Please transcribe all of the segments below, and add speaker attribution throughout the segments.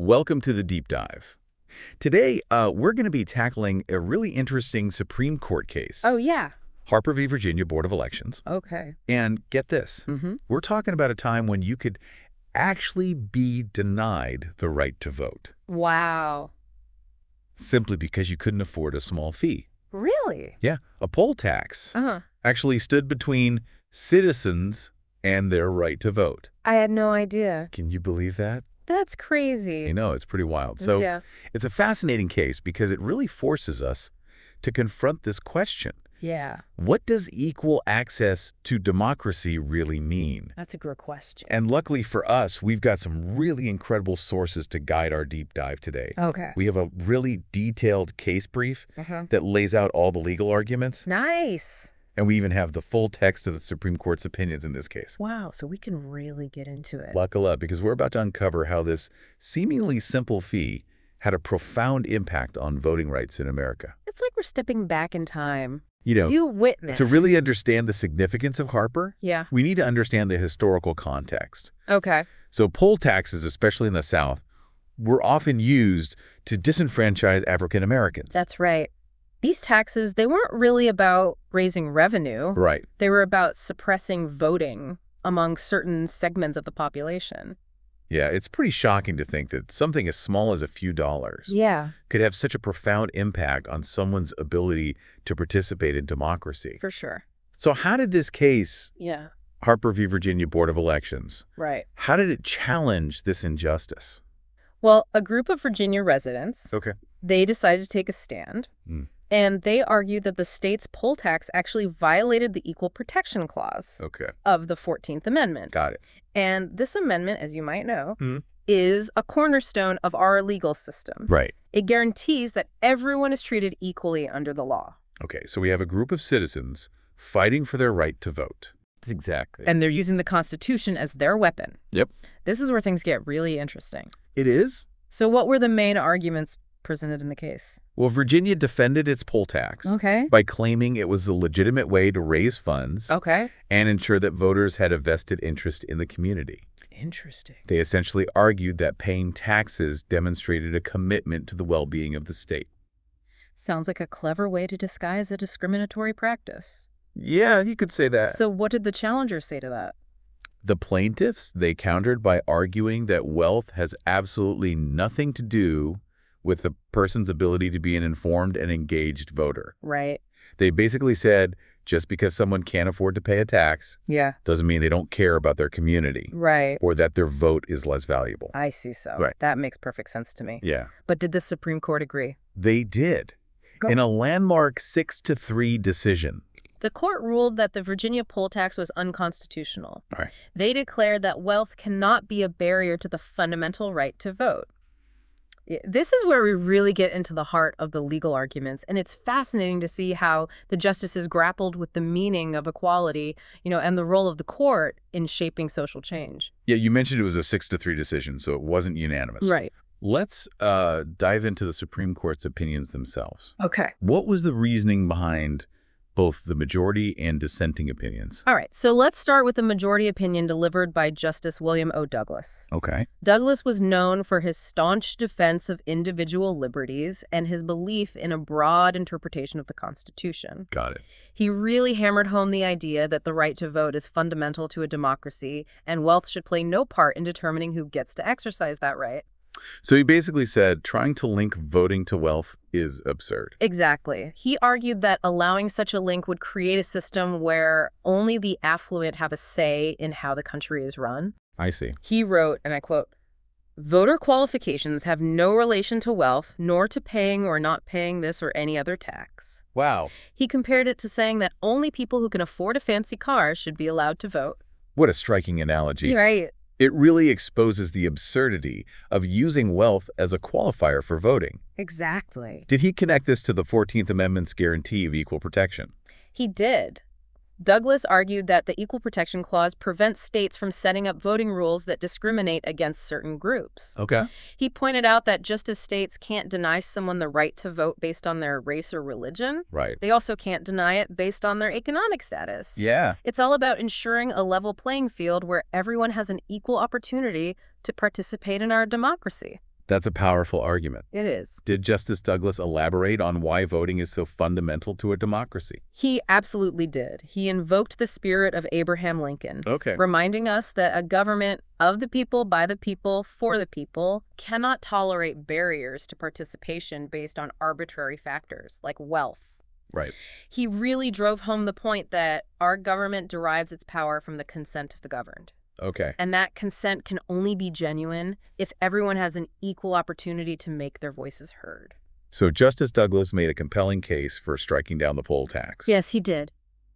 Speaker 1: Welcome to the Deep Dive. Today, we're going to be tackling a really interesting Supreme Court case.
Speaker 2: Oh, yeah.
Speaker 1: Harper v. Virginia Board of Elections.
Speaker 2: Okay.
Speaker 1: And get this, we're talking about a time when you could actually be denied the right to vote.
Speaker 2: Wow.
Speaker 1: Simply because you couldn't afford a small fee.
Speaker 2: Really?
Speaker 1: Yeah, a poll tax
Speaker 2: Uh-huh.
Speaker 1: actually stood between citizens and their right to vote.
Speaker 2: I had no idea.
Speaker 1: Can you believe that?
Speaker 2: That's crazy.
Speaker 1: You know, it's pretty wild. So
Speaker 2: Yeah.
Speaker 1: it's a fascinating case because it really forces us to confront this question.
Speaker 2: Yeah.
Speaker 1: What does equal access to democracy really mean?
Speaker 2: That's a good question.
Speaker 1: And luckily for us, we've got some really incredible sources to guide our deep dive today.
Speaker 2: Okay.
Speaker 1: We have a really detailed case brief
Speaker 2: Uh-huh.
Speaker 1: that lays out all the legal arguments,
Speaker 2: Nice.
Speaker 1: and we even have the full text of the Supreme Court's opinions in this case.
Speaker 2: Wow. So we can really get into it.
Speaker 1: Buckle up, because we're about to uncover how this seemingly simple fee had a profound impact on voting rights in America.
Speaker 2: It's like we're stepping back in time.
Speaker 1: You know,
Speaker 2: You witnessed.
Speaker 1: to really understand the significance of Harper,
Speaker 2: Yeah.
Speaker 1: we need to understand the historical context.
Speaker 2: Okay.
Speaker 1: So poll taxes, especially in the South, were often used to disenfranchise African Americans.
Speaker 2: That's right. These taxes, they weren't really about raising revenue.
Speaker 1: Right.
Speaker 2: They were about suppressing voting among certain segments of the population.
Speaker 1: Yeah, it's pretty shocking to think that something as small as a few dollars
Speaker 2: Yeah,
Speaker 1: could have such a profound impact on someone's ability to participate in democracy.
Speaker 2: for sure.
Speaker 1: So how did this case,
Speaker 2: Yeah.
Speaker 1: Harper v. Virginia Board of Elections,
Speaker 2: Right.
Speaker 1: how did it challenge this injustice?
Speaker 2: Well, a group of Virginia residents,
Speaker 1: Okay.
Speaker 2: they decided to take a stand, and they argued that the state's poll tax actually violated the Equal Protection Clause
Speaker 1: Okay.
Speaker 2: of the 14th Amendment.
Speaker 1: Got it.
Speaker 2: And this amendment, as you might know,
Speaker 1: Mhm.
Speaker 2: is a cornerstone of our legal system.
Speaker 1: Right.
Speaker 2: It guarantees that everyone is treated equally under the law.
Speaker 1: Okay, so we have a group of citizens fighting for their right to vote. Exactly.
Speaker 2: And they're using the Constitution as their weapon.
Speaker 1: Yep.
Speaker 2: This is where things get really interesting.
Speaker 1: It is?
Speaker 2: So what were the main arguments presented in the case?
Speaker 1: Well, Virginia defended its poll tax
Speaker 2: Okay.
Speaker 1: by claiming it was a legitimate way to raise funds
Speaker 2: Okay.
Speaker 1: and ensure that voters had a vested interest in the community.
Speaker 2: Interesting.
Speaker 1: They essentially argued that paying taxes demonstrated a commitment to the well-being of the state.
Speaker 2: Sounds like a clever way to disguise a discriminatory practice.
Speaker 1: Yeah, you could say that.
Speaker 2: So what did the challengers say to that?
Speaker 1: The plaintiffs, they countered by arguing that wealth has absolutely nothing to do with the person's ability to be an informed and engaged voter.
Speaker 2: Right.
Speaker 1: They basically said just because someone can't afford to pay a tax
Speaker 2: Yeah.
Speaker 1: doesn't mean they don't care about their community
Speaker 2: Right.
Speaker 1: or that their vote is less valuable.
Speaker 2: I see so.
Speaker 1: Right.
Speaker 2: That makes perfect sense to me.
Speaker 1: Yeah,
Speaker 2: But did the Supreme Court agree?
Speaker 1: they did.
Speaker 2: Go.
Speaker 1: In a landmark 6-3 decision.
Speaker 2: The court ruled that the Virginia poll tax was unconstitutional.
Speaker 1: All right.
Speaker 2: They declared that wealth cannot be a barrier to the fundamental right to vote. This is where we really get into the heart of the legal arguments, and it's fascinating to see how the justices grappled with the meaning of equality, and the role of the court in shaping social change.
Speaker 1: Yeah, you mentioned it was a 6-3 decision, so it wasn't unanimous.
Speaker 2: Right.
Speaker 1: Let's dive into the Supreme Court's opinions themselves.
Speaker 2: Okay.
Speaker 1: What was the reasoning behind both the majority and dissenting opinions?
Speaker 2: All right, so let's start with the majority opinion delivered by Justice William O. Douglas.
Speaker 1: Okay.
Speaker 2: Douglas was known for his staunch defense of individual liberties and his belief in a broad interpretation of the Constitution.
Speaker 1: Got it.
Speaker 2: He really hammered home the idea that the right to vote is fundamental to a democracy, and wealth should play no part in determining who gets to exercise that right.
Speaker 1: So he basically said trying to link voting to wealth is absurd.
Speaker 2: Exactly. He argued that allowing such a link would create a system where only the affluent have a say in how the country is run.
Speaker 1: I see.
Speaker 2: He wrote, and I quote, "Voter qualifications have no relation to wealth, nor to paying or not paying this or any other tax."
Speaker 1: Wow.
Speaker 2: He compared it to saying that only people who can afford a fancy car should be allowed to vote.
Speaker 1: What a striking analogy.
Speaker 2: Right.
Speaker 1: It really exposes the absurdity of using wealth as a qualifier for voting.
Speaker 2: Exactly.
Speaker 1: Did he connect this to the 14th Amendment's guarantee of equal protection?
Speaker 2: He did. Douglas argued that the Equal Protection Clause prevents states from setting up voting rules that discriminate against certain groups.
Speaker 1: Okay.
Speaker 2: He pointed out that just as states can't deny someone the right to vote based on their race or religion,
Speaker 1: Right.
Speaker 2: they also can't deny it based on their economic status.
Speaker 1: Yeah.
Speaker 2: It's all about ensuring a level playing field where everyone has an equal opportunity to participate in our democracy.
Speaker 1: That's a powerful argument.
Speaker 2: It is.
Speaker 1: Did Justice Douglas elaborate on why voting is so fundamental to a democracy?
Speaker 2: He absolutely did. He invoked the spirit of Abraham Lincoln,
Speaker 1: Okay.
Speaker 2: reminding us that a government of the people, by the people, for the people cannot tolerate barriers to participation based on arbitrary factors like wealth.
Speaker 1: Right.
Speaker 2: He really drove home the point that our government derives its power from the consent of the governed.
Speaker 1: Okay.
Speaker 2: And that consent can only be genuine if everyone has an equal opportunity to make their voices heard.
Speaker 1: So Justice Douglas made a compelling case for striking down the poll tax.
Speaker 2: Yes, he did.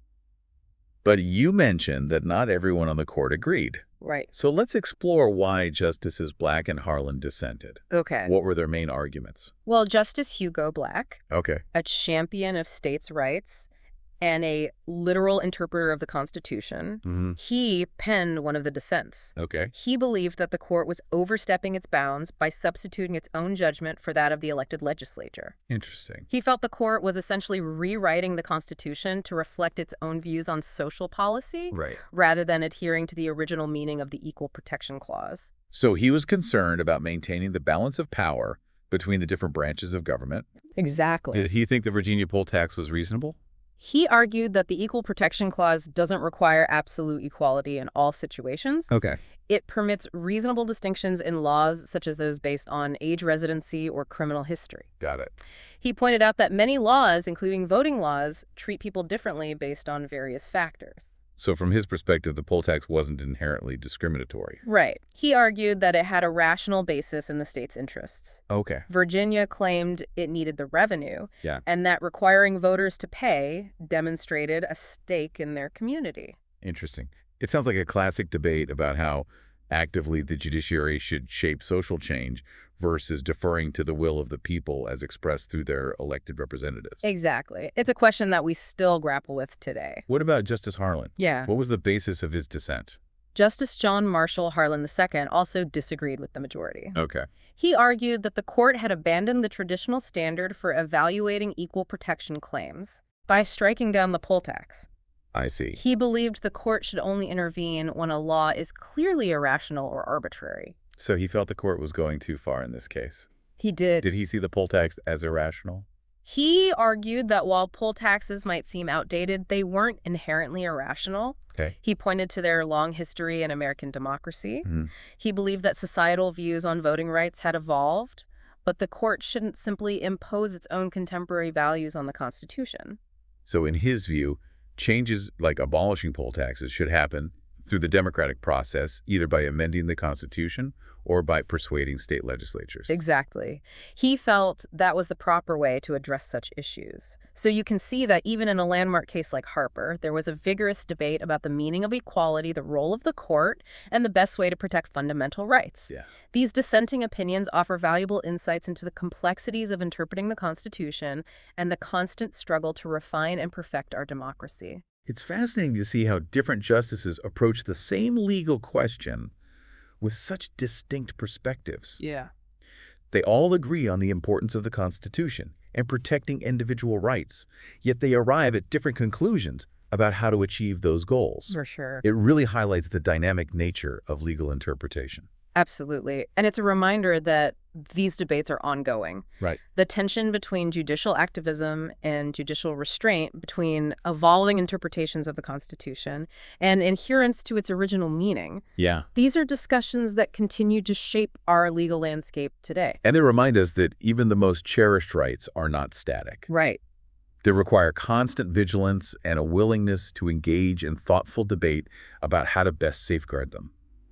Speaker 1: But you mentioned that not everyone on the court agreed.
Speaker 2: Right.
Speaker 1: So let's explore why Justices Black and Harlan dissented.
Speaker 2: Okay.
Speaker 1: What were their main arguments?
Speaker 2: Well, Justice Hugo Black,
Speaker 1: Okay.
Speaker 2: a champion of states' rights and a literal interpreter of the Constitution, he penned one of the dissents.
Speaker 1: Okay.
Speaker 2: He believed that the court was overstepping its bounds by substituting its own judgment for that of the elected legislature.
Speaker 1: Interesting.
Speaker 2: He felt the court was essentially rewriting the Constitution to reflect its own views on social policy,
Speaker 1: Right.
Speaker 2: rather than adhering to the original meaning of the Equal Protection Clause.
Speaker 1: So he was concerned about maintaining the balance of power between the different branches of government.
Speaker 2: Exactly.
Speaker 1: Did he think the Virginia poll tax was reasonable?
Speaker 2: He argued that the Equal Protection Clause doesn't require absolute equality in all situations.
Speaker 1: Okay.
Speaker 2: It permits reasonable distinctions in laws such as those based on age residency or criminal history.
Speaker 1: Got it.
Speaker 2: He pointed out that many laws, including voting laws, treat people differently based on various factors.
Speaker 1: So from his perspective, the poll tax wasn't inherently discriminatory.
Speaker 2: Right. He argued that it had a rational basis in the state's interests.
Speaker 1: Okay.
Speaker 2: Virginia claimed it needed the revenue,
Speaker 1: Yeah.
Speaker 2: and that requiring voters to pay demonstrated a stake in their community.
Speaker 1: Interesting. It sounds like a classic debate about how actively the judiciary should shape social change versus deferring to the will of the people as expressed through their elected representatives.
Speaker 2: Exactly. It's a question that we still grapple with today.
Speaker 1: What about Justice Harlan?
Speaker 2: Yeah.
Speaker 1: What was the basis of his dissent?
Speaker 2: Justice John Marshall Harlan II also disagreed with the majority.
Speaker 1: Okay.
Speaker 2: He argued that the court had abandoned the traditional standard for evaluating equal protection claims by striking down the poll tax.
Speaker 1: I see.
Speaker 2: He believed the court should only intervene when a law is clearly irrational or arbitrary.
Speaker 1: So he felt the court was going too far in this case.
Speaker 2: He did.
Speaker 1: Did he see the poll tax as irrational?
Speaker 2: He argued that while poll taxes might seem outdated, they weren't inherently irrational.
Speaker 1: Okay.
Speaker 2: He pointed to their long history in American democracy.
Speaker 1: Mm-hmm.
Speaker 2: He believed that societal views on voting rights had evolved, but the court shouldn't simply impose its own contemporary values on the Constitution.
Speaker 1: So in his view, changes like abolishing poll taxes should happen through the democratic process, either by amending the Constitution or by persuading state legislatures.
Speaker 2: Exactly. He felt that was the proper way to address such issues. So you can see that even in a landmark case like Harper, there was a vigorous debate about the meaning of equality, the role of the court, and the best way to protect fundamental rights.
Speaker 1: Yeah.
Speaker 2: These dissenting opinions offer valuable insights into the complexities of interpreting the Constitution and the constant struggle to refine and perfect our democracy.
Speaker 1: It's fascinating to see how different justices approach the same legal question with such distinct perspectives.
Speaker 2: Yeah.
Speaker 1: They all agree on the importance of the Constitution and protecting individual rights, yet they arrive at different conclusions about how to achieve those goals.
Speaker 2: For sure.
Speaker 1: It really highlights the dynamic nature of legal interpretation.
Speaker 2: Absolutely. And it's a reminder that these debates are ongoing.
Speaker 1: Right.
Speaker 2: The tension between judicial activism and judicial restraint, between evolving interpretations of the Constitution and adherence to its original meaning.
Speaker 1: Yeah.
Speaker 2: These are discussions that continue to shape our legal landscape today.
Speaker 1: And they remind us that even the most cherished rights are not static.
Speaker 2: Right.
Speaker 1: They require constant vigilance and a willingness to engage in thoughtful debate about how to best safeguard them.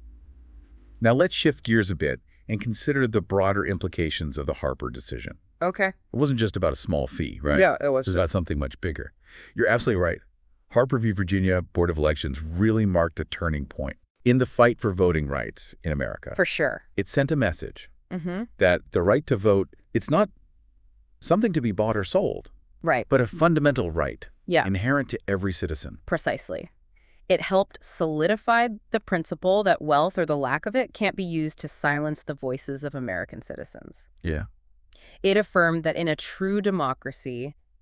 Speaker 1: Now let's shift gears a bit and consider the broader implications of the Harper decision.
Speaker 2: Okay.
Speaker 1: It wasn't just about a small fee, right?
Speaker 2: Yeah, it was.
Speaker 1: It was about something much bigger. You're absolutely right. Harper v. Virginia Board of Elections really marked a turning point in the fight for voting rights in America.
Speaker 2: For sure.
Speaker 1: It sent a message that the right to vote, it's not something to be bought or sold,
Speaker 2: Right.
Speaker 1: but a fundamental right
Speaker 2: Yeah.
Speaker 1: inherent to every citizen.
Speaker 2: Precisely. It helped solidify the principle that wealth or the lack of it can't be used to silence the voices of American citizens.
Speaker 1: Yeah.
Speaker 2: It affirmed that in a true democracy,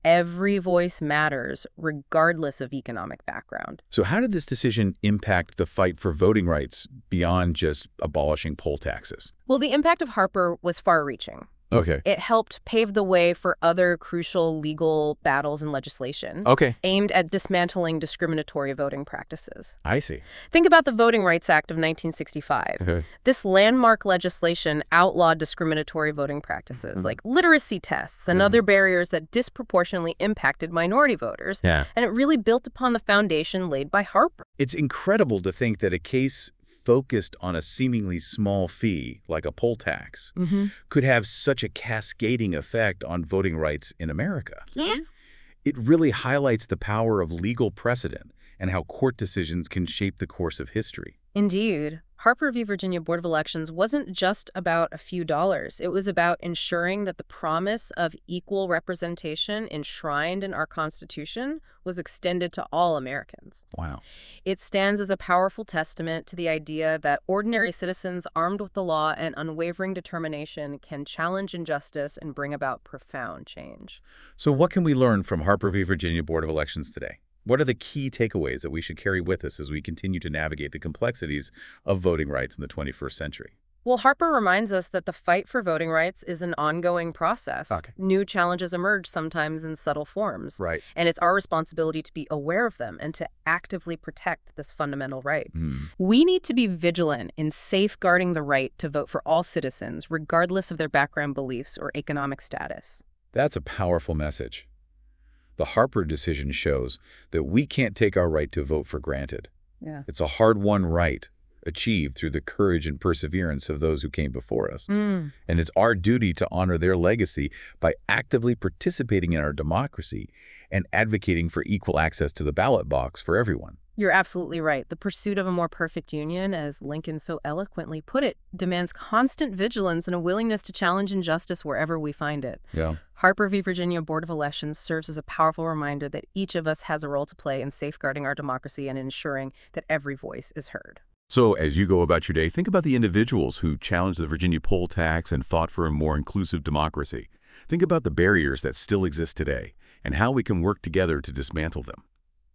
Speaker 2: every voice matters, regardless of economic background.
Speaker 1: So how did this decision impact the fight for voting rights beyond just abolishing poll taxes?
Speaker 2: Well, the impact of Harper was far-reaching.
Speaker 1: Okay.
Speaker 2: It helped pave the way for other crucial legal battles and legislation
Speaker 1: Okay.
Speaker 2: aimed at dismantling discriminatory voting practices.
Speaker 1: I see.
Speaker 2: Think about the Voting Rights Act of 1965.
Speaker 1: Okay.
Speaker 2: This landmark legislation outlawed discriminatory voting practices like literacy tests and other barriers that disproportionately impacted minority voters.
Speaker 1: Yeah.
Speaker 2: And it really built upon the foundation laid by Harper.
Speaker 1: It's incredible to think that a case focused on a seemingly small fee, like a poll tax, could have such a cascading effect on voting rights in America.
Speaker 2: Yeah.
Speaker 1: It really highlights the power of legal precedent and how court decisions can shape the course of history.
Speaker 2: Indeed. Harper v. Virginia Board of Elections wasn't just about a few dollars. It was about ensuring that the promise of equal representation enshrined in our Constitution was extended to all Americans.
Speaker 1: Wow.
Speaker 2: It stands as a powerful testament to the idea that ordinary citizens armed with the law and unwavering determination can challenge injustice and bring about profound change.
Speaker 1: So what can we learn from Harper v. Virginia Board of Elections today? What are the key takeaways that we should carry with us as we continue to navigate the complexities of voting rights in the 21st century?
Speaker 2: Well, Harper reminds us that the fight for voting rights is an ongoing process.
Speaker 1: Okay.
Speaker 2: New challenges emerge sometimes in subtle forms.
Speaker 1: Right.
Speaker 2: And it's our responsibility to be aware of them and to actively protect this fundamental right. We need to be vigilant in safeguarding the right to vote for all citizens, regardless of their background beliefs or economic status.
Speaker 1: That's a powerful message. The Harper decision shows that we can't take our right to vote for granted.
Speaker 2: Yeah.
Speaker 1: It's a hard-won right, achieved through the courage and perseverance of those who came before us. And it's our duty to honor their legacy by actively participating in our democracy and advocating for equal access to the ballot box for everyone.
Speaker 2: You're absolutely right. The pursuit of a more perfect union, as Lincoln so eloquently put it, demands constant vigilance and a willingness to challenge injustice wherever we find it.
Speaker 1: Yeah.
Speaker 2: Harper v. Virginia Board of Elections serves as a powerful reminder that each of us has a role to play in safeguarding our democracy and ensuring that every voice is heard.
Speaker 3: So as you go about your day, think about the individuals who challenged the Virginia poll tax and fought for a more inclusive democracy. Think about the barriers that still exist today and how we can work together to dismantle them.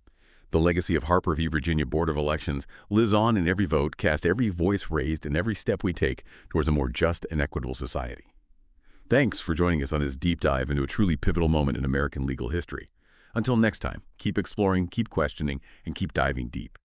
Speaker 3: The legacy of Harper v. Virginia Board of Elections lives on in every vote cast, every voice raised, and every step we take towards a more just and equitable society. Thanks for joining us on this deep dive into a truly pivotal moment in American legal history. Until next time, keep exploring, keep questioning, and keep diving deep.